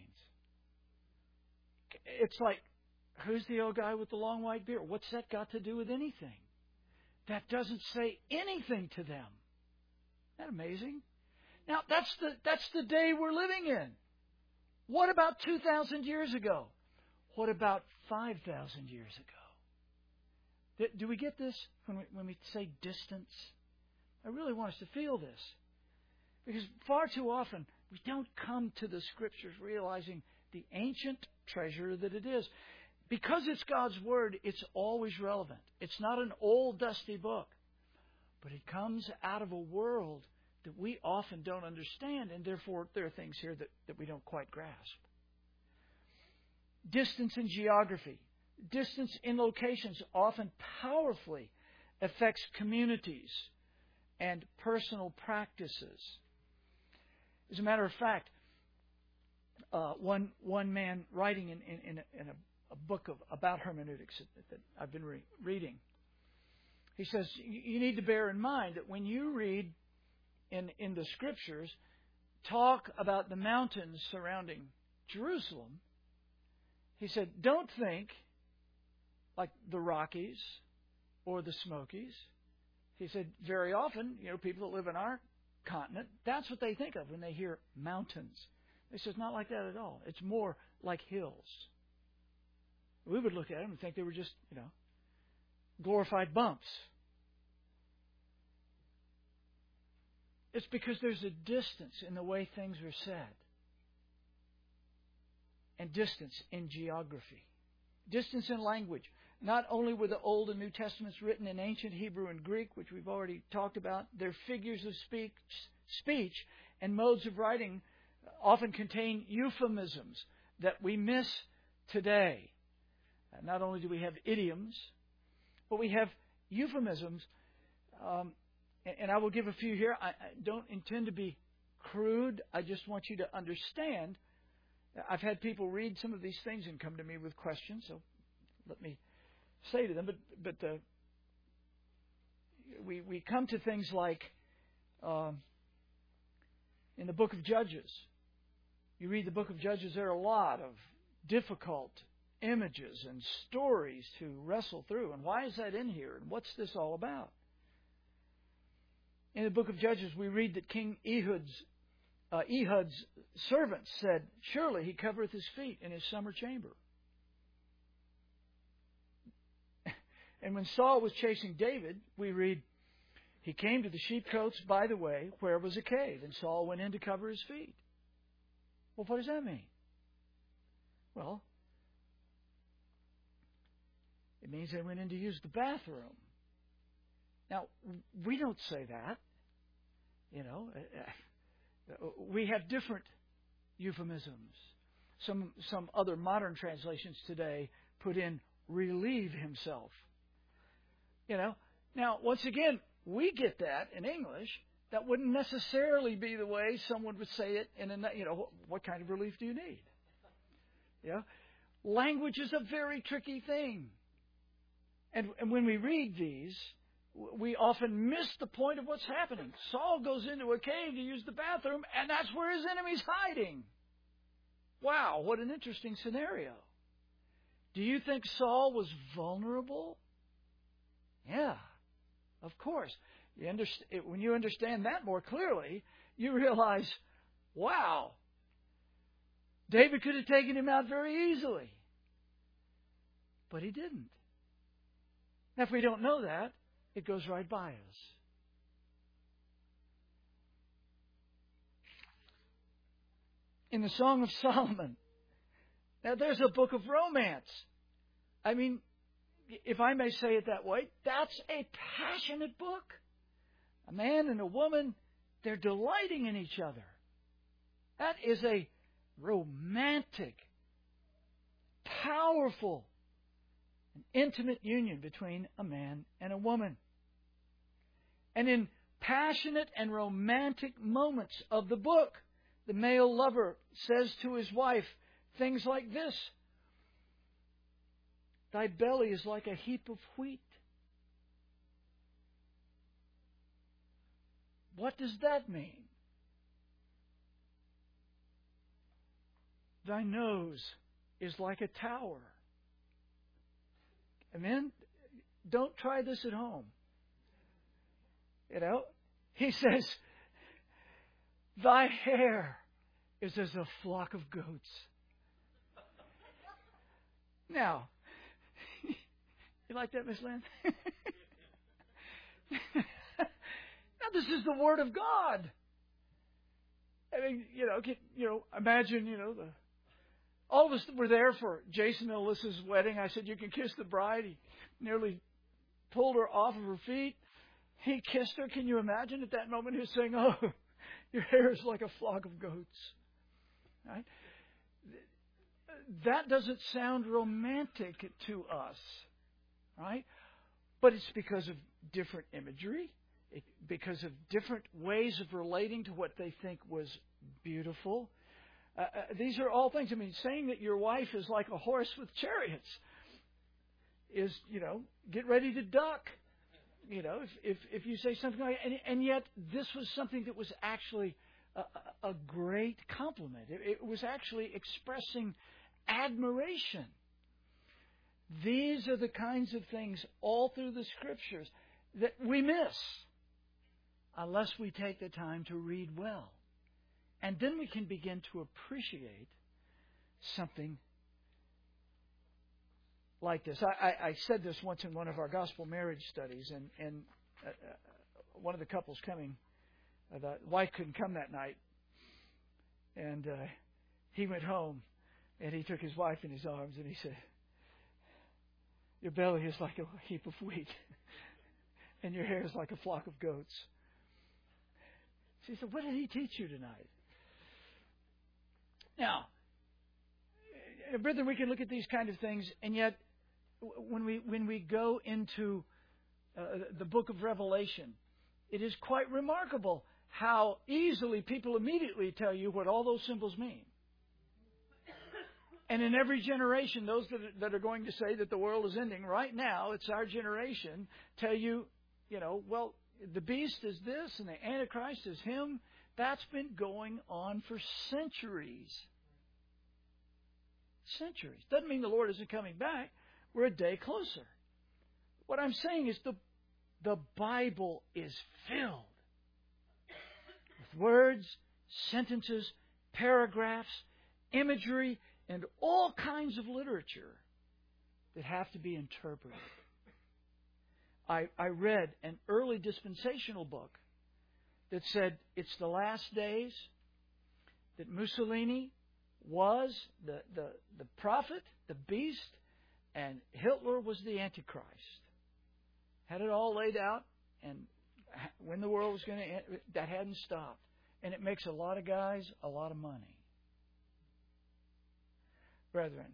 It's like, who's the old guy with the long white beard? What's that got to do with anything? That doesn't say anything to them. Isn't that amazing? Now, that's the that's the day we're living in. What about two thousand years ago? What about five thousand years ago? Do we get this when we, when we say distance? I really want us to feel this. Because far too often, we don't come to the Scriptures realizing the ancient treasure that it is. Because it's God's Word, it's always relevant. It's not an old, dusty book. But it comes out of a world that we often don't understand, and therefore there are things here that, that we don't quite grasp. Distance in geography. Distance in locations often powerfully affects communities and personal practices. As a matter of fact, uh, one one man writing in, in, in, a, in a, a book of, about hermeneutics that, that I've been re- reading, he says, you need to bear in mind that when you read in, in the Scriptures, talk about the mountains surrounding Jerusalem, he said, don't think like the Rockies or the Smokies. He said, very often, you know, people that live in our continent, that's what they think of when they hear mountains. He says, not like that at all. It's more like hills. We would look at them and think they were just, you know, glorified bumps. It's because there's a distance in the way things are said. And distance in geography. Distance in language. Not only were the Old and New Testaments written in ancient Hebrew and Greek, which we've already talked about, their figures of speech, speech and modes of writing often contain euphemisms that we miss today. Not only do we have idioms, but we have euphemisms. Um, and, and I will give a few here. I, I don't intend to be crude. I just want you to understand. I've had people read some of these things and come to me with questions, so let me say to them. But but uh, we we come to things like um, in the book of Judges. You read the book of Judges, there are a lot of difficult images and stories to wrestle through. And why is that in here? And what's this all about? In the book of Judges, we read that King Ehud's Uh, Ehud's servants said, "Surely he covereth his feet in his summer chamber." And when Saul was chasing David, we read, "He came to the sheepcotes by the way, where was a cave, and Saul went in to cover his feet." Well, what does that mean? Well, it means they went in to use the bathroom. Now, we don't say that, you know. We have different euphemisms. Some some other modern translations today put in relieve himself. You know. Now, once again, we get that in English. That wouldn't necessarily be the way someone would say it in a, you know, what kind of relief do you need? Yeah. Language is a very tricky thing. And, and when we read these, we often miss the point of what's happening. Saul goes into a cave to use the bathroom, and that's where his enemy's hiding. Wow, what an interesting scenario. Do you think Saul was vulnerable? Yeah, of course. You understand, when you understand that more clearly, you realize, wow, David could have taken him out very easily. But he didn't. Now, if we don't know that, it goes right by us. In the Song of Solomon, now there's a book of romance. I mean, if I may say it that way, that's a passionate book. A man and a woman, they're delighting in each other. That is a romantic, powerful, an intimate union between a man and a woman. And in passionate and romantic moments of the book, the male lover says to his wife things like this: "Thy belly is like a heap of wheat." What does that mean? Thy nose is like a tower. Amen? Don't try this at home. You know, he says, thy hair is as a flock of goats. Now, you like that, Miss Lynn? Now, this is the Word of God. I mean, you know, get, you know, imagine, you know, the all of us were there for Jason and Alyssa's wedding. I said, "You can kiss the bride." He nearly pulled her off of her feet. He kissed her. Can you imagine at that moment he was saying, "Oh, your hair is like a flock of goats." Right? That doesn't sound romantic to us. Right? But it's because of different imagery. It, because of different ways of relating to what they think was beautiful. Uh, uh, these are all things. I mean, saying that your wife is like a horse with chariots is, you know, get ready to duck. You know, if if, if you say something like, and, and yet this was something that was actually a, a great compliment. It, it was actually expressing admiration. These are the kinds of things all through the Scriptures that we miss unless we take the time to read well. And then we can begin to appreciate something like this. I, I, I said this once in one of our gospel marriage studies, and, and uh, one of the couples coming Uh, the wife couldn't come that night. And uh, he went home, and he took his wife in his arms, and he said, your belly is like a heap of wheat, and your hair is like a flock of goats. She said, what did he teach you tonight? Now, brethren, we can look at these kind of things, and yet when we when we go into uh, the book of Revelation, it is quite remarkable how easily people immediately tell you what all those symbols mean. And in every generation, those that are, that are going to say that the world is ending right now, it's our generation, tell you, you know, well, the beast is this and the Antichrist is him. That's been going on for centuries. Centuries. Doesn't mean the Lord isn't coming back. We're a day closer. What I'm saying is the, the Bible is filled with words, sentences, paragraphs, imagery, and all kinds of literature that have to be interpreted. I, I read an early dispensational book that said it's the last days, that Mussolini was the, the, the prophet, the beast, and Hitler was the Antichrist. Had it all laid out, and when the world was going to end, that hadn't stopped. And it makes a lot of guys a lot of money. Brethren,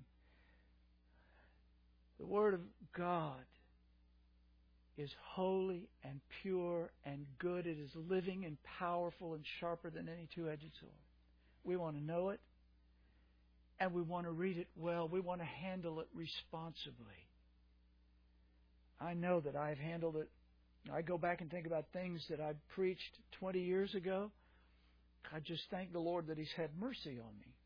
the Word of God is holy and pure and good. It is living and powerful and sharper than any two-edged sword. We want to know it, and we want to read it well. We want to handle it responsibly. I know that I've handled it. I go back and think about things that I preached twenty years ago. I just thank the Lord that He's had mercy on me.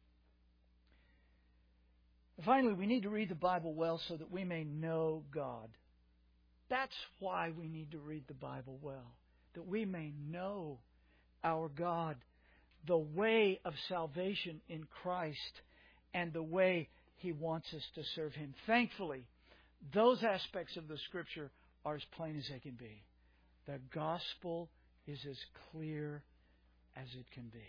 Finally, we need to read the Bible well so that we may know God. That's why we need to read the Bible well, that we may know our God, the way of salvation in Christ, and the way He wants us to serve Him. Thankfully, those aspects of the Scripture are as plain as they can be. The gospel is as clear as it can be.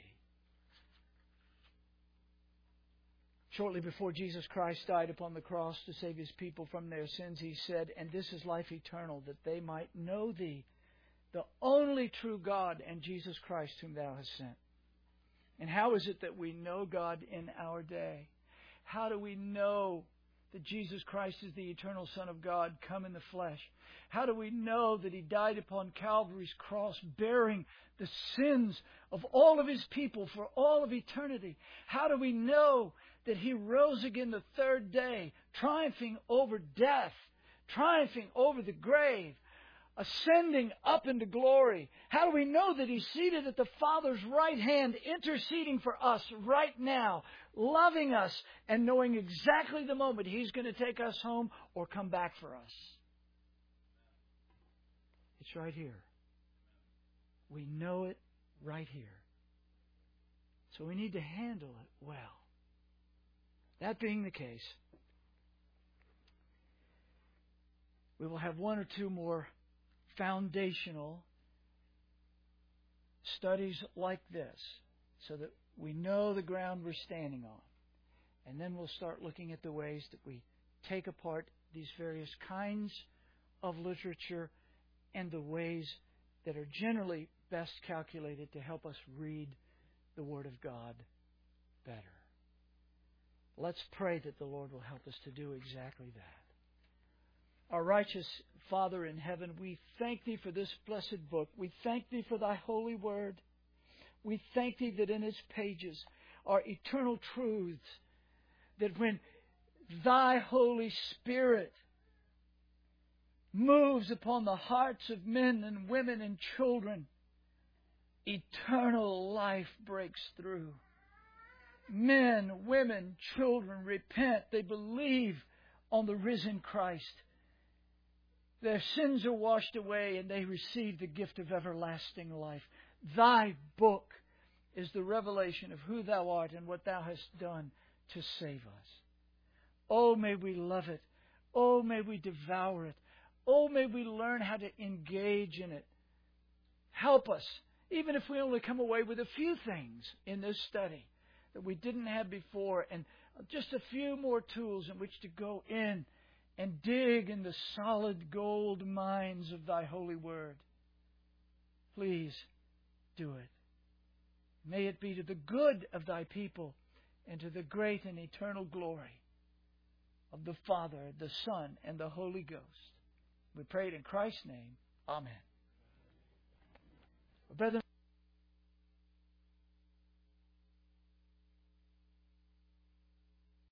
Shortly before Jesus Christ died upon the cross to save His people from their sins, He said, and this is life eternal, that they might know Thee, the only true God, and Jesus Christ whom Thou hast sent. And how is it that we know God in our day? How do we know that Jesus Christ is the eternal Son of God come in the flesh? How do we know that He died upon Calvary's cross, bearing the sins of all of His people for all of eternity? How do we know that He rose again the third day, triumphing over death, triumphing over the grave, ascending up into glory? How do we know that He's seated at the Father's right hand, interceding for us right now, loving us, and knowing exactly the moment He's going to take us home or come back for us? It's right here. We know it right here. So we need to handle it well. That being the case, we will have one or two more foundational studies like this so that we know the ground we're standing on. And then we'll start looking at the ways that we take apart these various kinds of literature and the ways that are generally best calculated to help us read the Word of God better. Let's pray that the Lord will help us to do exactly that. Our righteous Father in heaven, we thank Thee for this blessed book. We thank Thee for Thy holy word. We thank Thee that in its pages are eternal truths, that when Thy Holy Spirit moves upon the hearts of men and women and children, eternal life breaks through. Men, women, children repent. They believe on the risen Christ. Their sins are washed away and they receive the gift of everlasting life. Thy book is the revelation of who Thou art and what Thou hast done to save us. Oh, may we love it. Oh, may we devour it. Oh, may we learn how to engage in it. Help us. Even if we only come away with a few things in this study that we didn't have before, and just a few more tools in which to go in and dig in the solid gold mines of Thy holy word. Please do it. May it be to the good of Thy people and to the great and eternal glory of the Father, the Son, and the Holy Ghost. We pray it in Christ's name. Amen. Brethren,